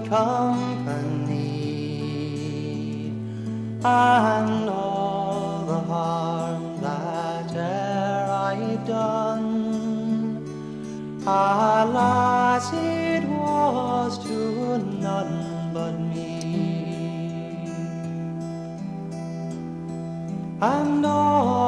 company, and all the harm that e'er I've done, alas, it was to none but me. And all